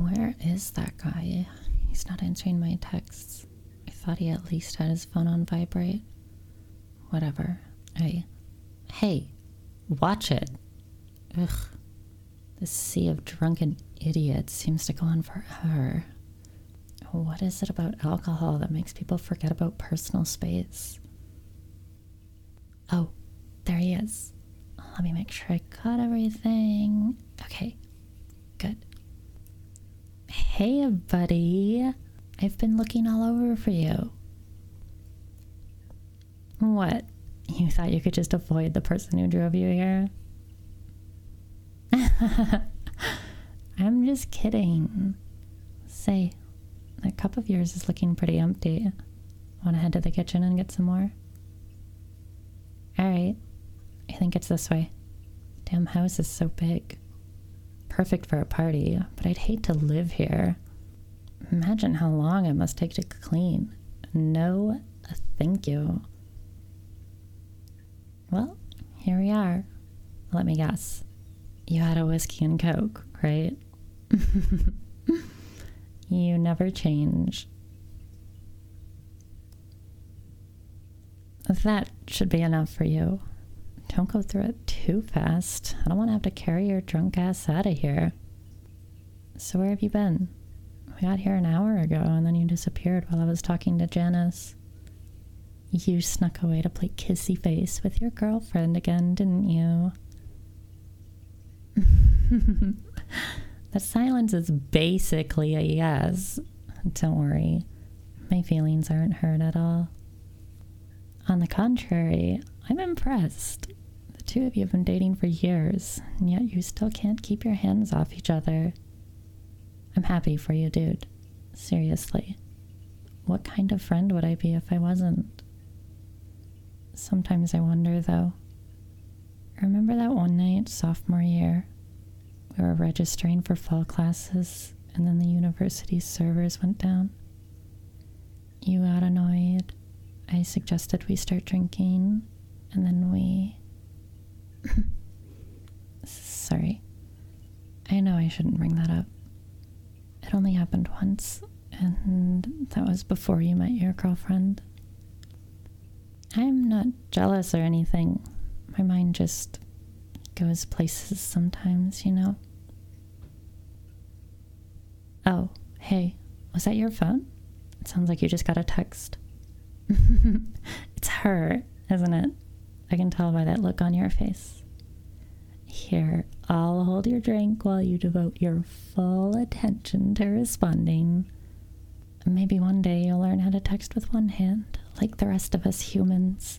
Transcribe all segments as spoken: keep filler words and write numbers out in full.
Where is that guy? He's not answering my texts. I thought he at least had his phone on vibrate. Whatever. Hey. Hey. Watch it. Ugh. This sea of drunken idiots seems to go on forever. What is it about alcohol that makes people forget about personal space? Oh, there he is. Let me make sure I got everything. Okay, good. Hey, buddy. I've been looking all over for you. What? You thought you could just avoid the person who drove you here? I'm just kidding. Say, that cup of yours is looking pretty empty. Want to head to the kitchen and get some more? Alright. I think it's this way. Damn house is so big. Perfect for a party, but I'd hate to live here. Imagine how long it must take to clean. No, thank you. Well, here we are. Let me guess. You had a whiskey and coke, right? You never change. That should be enough for you. Don't go through it too fast. I don't want to have to carry your drunk ass out of here. So where have you been? We got here an hour ago and then you disappeared while I was talking to Janice. You snuck away to play kissy face with your girlfriend again, didn't you? The silence is basically a yes. Don't worry. My feelings aren't hurt at all. On the contrary, I'm impressed. The two of you have been dating for years, and yet you still can't keep your hands off each other. I'm happy for you, dude. Seriously. What kind of friend would I be if I wasn't? Sometimes I wonder, though. Remember that one night, sophomore year? We were registering for fall classes, and then the university's servers went down. You got annoyed. I suggested we start drinking, and then we... Sorry. I know I shouldn't bring that up. It only happened once, and that was before you met your girlfriend. I'm not jealous or anything. My mind just goes places sometimes, you know? Oh, hey, was that your phone? It sounds like you just got a text. It's her, isn't it? I can tell by that look on your face. Here, I'll hold your drink while you devote your full attention to responding. Maybe one day you'll learn how to text with one hand, like the rest of us humans.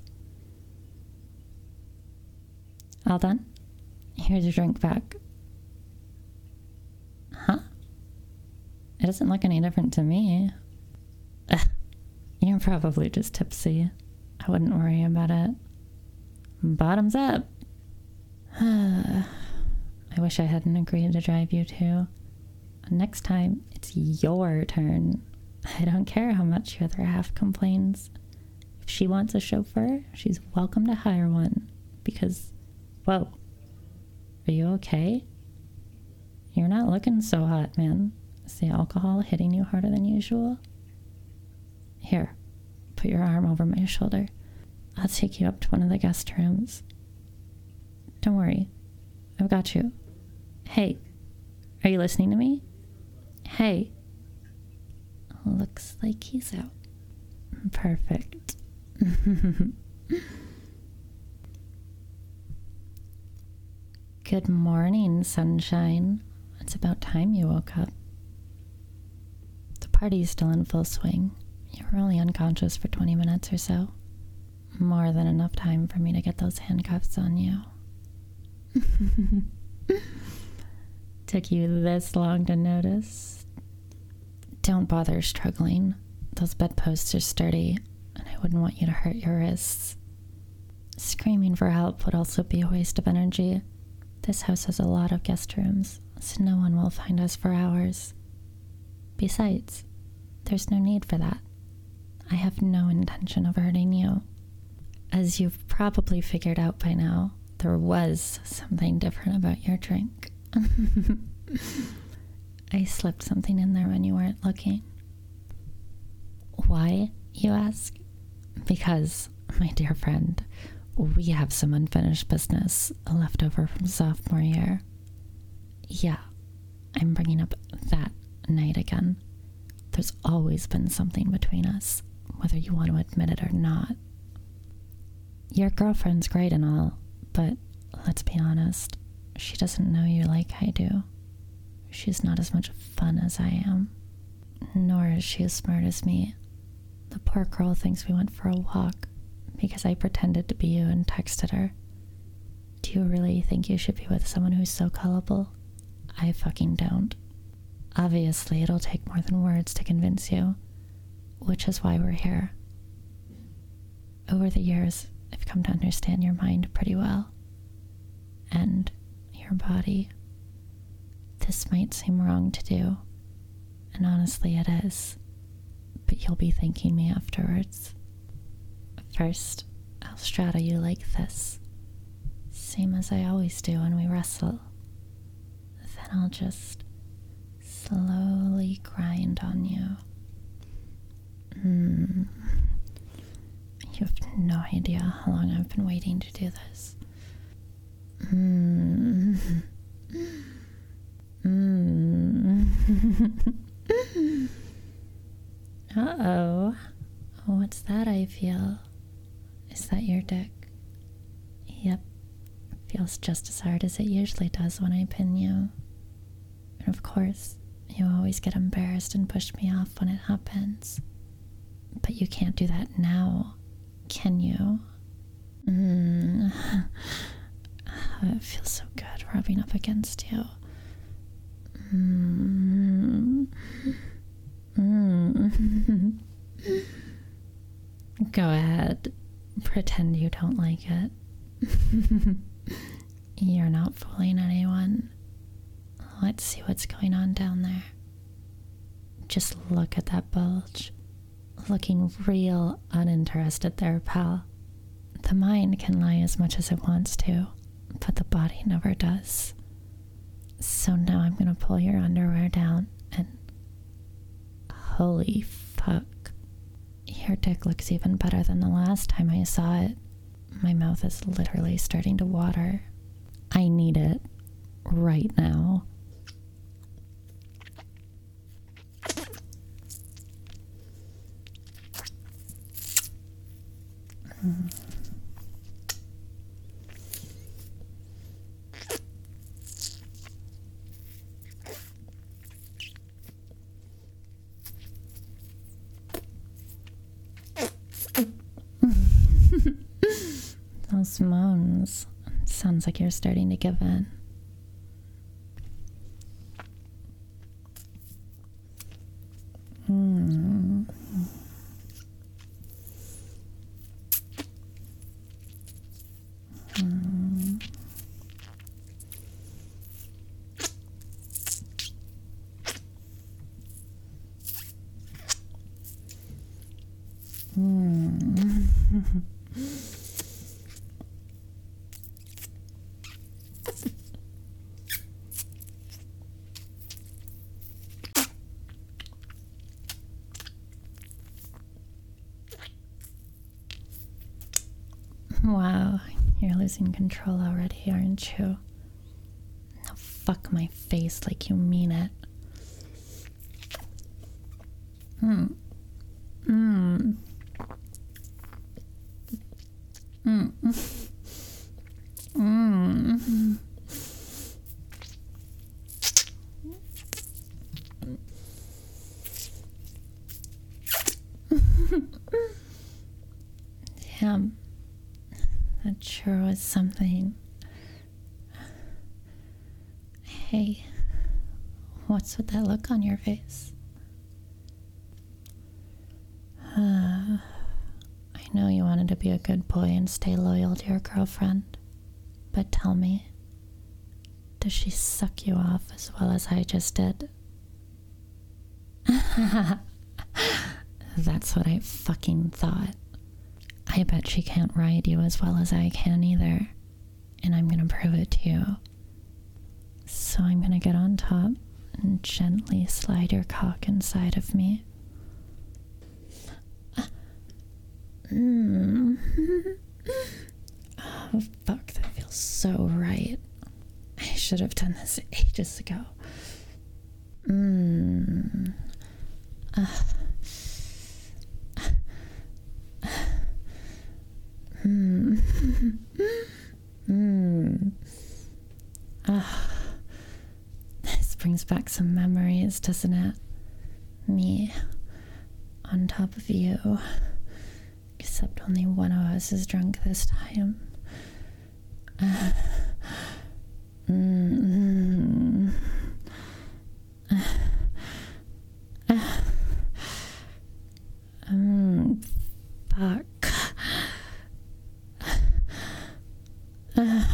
All done? Here's your drink back. Huh? It doesn't look any different to me. Ugh, you're probably just tipsy. I wouldn't worry about it. Bottoms up. I wish I hadn't agreed to drive you too. Next time, it's your turn. I don't care how much your other half complains. If she wants a chauffeur, she's welcome to hire one. Because, whoa, are you okay? You're not looking so hot, man. Is the alcohol hitting you harder than usual? Here, put your arm over my shoulder. I'll take you up to one of the guest rooms. Don't worry, I've got you. Hey, are you listening to me? Hey. Looks like he's out. Perfect. Good morning, sunshine. It's about time you woke up. The party's still in full swing. You were only unconscious for twenty minutes or so. More than enough time for me to get those handcuffs on you. Took you this long to notice? Don't bother struggling. Those bedposts are sturdy, and I wouldn't want you to hurt your wrists. Screaming for help would also be a waste of energy. This house has a lot of guest rooms, so no one will find us for hours. Besides, there's no need for that. I have no intention of hurting you. As you've probably figured out by now, there was something different about your drink. I slipped something in there when you weren't looking. Why, you ask? Because, my dear friend, we have some unfinished business left over from sophomore year. Yeah, I'm bringing up that night again. There's always been something between us, whether you want to admit it or not. Your girlfriend's great and all, but let's be honest, she doesn't know you like I do. She's not as much fun as I am, nor is she as smart as me. The poor girl thinks we went for a walk because I pretended to be you and texted her. Do you really think you should be with someone who's so gullible? I fucking don't. Obviously, it'll take more than words to convince you, which is why we're here. Over the years, I've come to understand your mind pretty well. And your body. This might seem wrong to do, and honestly it is, but you'll be thanking me afterwards. First, I'll straddle you like this, same as I always do when we wrestle. Then I'll just slowly grind on you. Hmm. You have no idea how long I've been waiting to do this. Hmm. Hmm. Uh-oh. What's that I feel? Is that your dick? Yep. Feels just as hard as it usually does when I pin you. And of course, you always get embarrassed and push me off when it happens. But you can't do that now, can you? Mm. It feels so good rubbing up against you. Mm. Mm. Go ahead. Pretend you don't like it. You're not fooling anyone. Let's see what's going on down there. Just look at that bulge. Looking real uninterested there, pal. The mind can lie as much as it wants to, but the body never does. So now I'm gonna pull your underwear down and... Holy fuck. Your dick looks even better than the last time I saw it. My mouth is literally starting to water. I need it. Right now. Mm. Those moans. Sounds like you're starting to give in. Hmm. Hmm. Hmm. Wow, you're losing control already, aren't you? Now fuck my face like you mean it. Hmm. Hmm. Hmm. Hmm. Damn. That sure was something. Hey, what's with that look on your face? Uh, I know you wanted to be a good boy and stay loyal to your girlfriend, but tell me, does she suck you off as well as I just did? That's what I fucking thought. I bet she can't ride you as well as I can either, and I'm gonna prove it to you. So I'm gonna get on top and gently slide your cock inside of me. Mm. Oh, fuck, that feels so right. I should have done this ages ago. Mmm. Uh. Mmm. Mmm. Ah. This brings back some memories, doesn't it? Me on top of you. Except only one of us is drunk this time. Uh. Mm-hmm. Uh. Uh. Mm, fuck. Uh.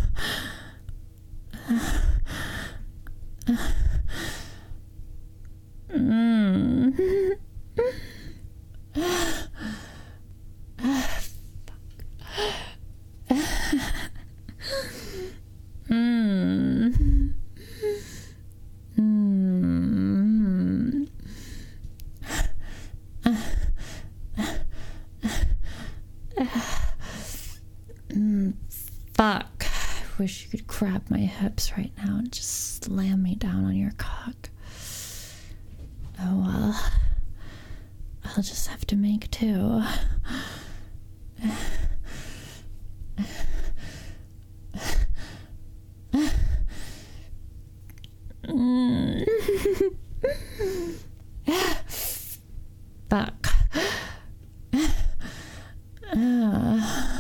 Uh. Uh. Mm. Mm. Mm. Mm. Fuck. I wish you could grab my hips right now and just slam me down on your cock. Oh well. I'll just have to make two. Mm. Fuck. Uh.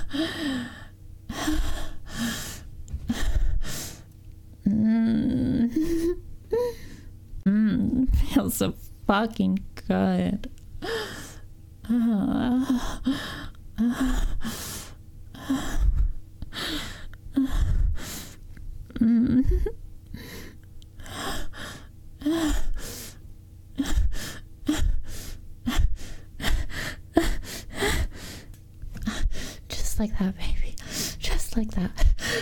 Mm. Mm. Feels so fucking good. Uh. Uh. Mm. Just like that, baby. Just like that.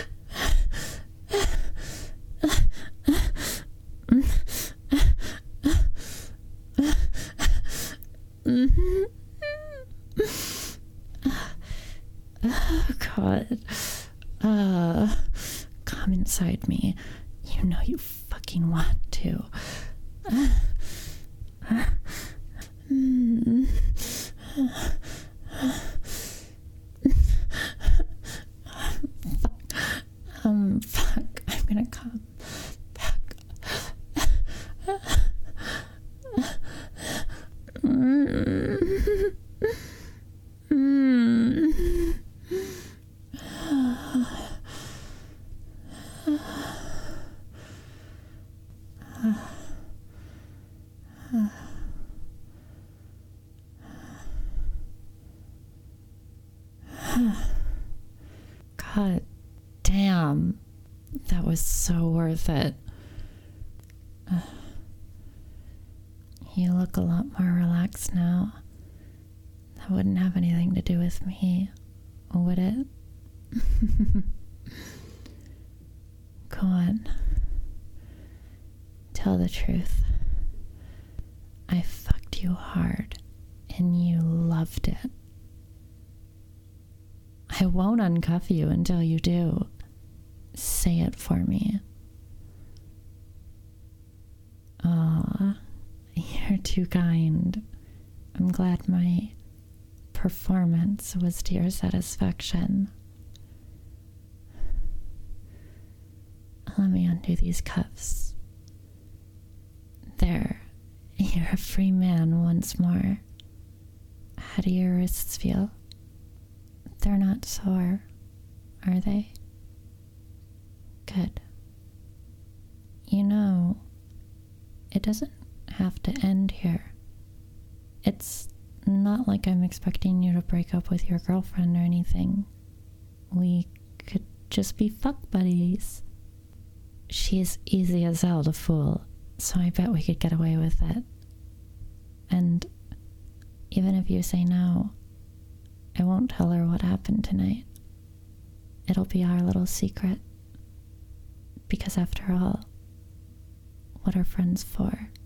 Oh, God. Uh, come inside me. You know you fucking want to. Uh, uh, mm, uh, fuck. Um, fuck. I'm gonna come. Fuck. Mm. Mm. God damn, that was so worth it. Uh, you look a lot more relaxed now. That wouldn't have anything to do with me, would it? Go on. Tell the truth. I fucked you hard, and you loved it. I won't uncuff you until you do. Say it for me. Aw, you're too kind. I'm glad my performance was to your satisfaction. Let me undo these cuffs. There, you're a free man once more. How do your wrists feel? They're not sore, are they? Good. You know, it doesn't have to end here. It's not like I'm expecting you to break up with your girlfriend or anything. We could just be fuck buddies. She's easy as hell to fool, so I bet we could get away with it. And even if you say no, I won't tell her what happened tonight. It'll be our little secret. Because after all, what are friends for?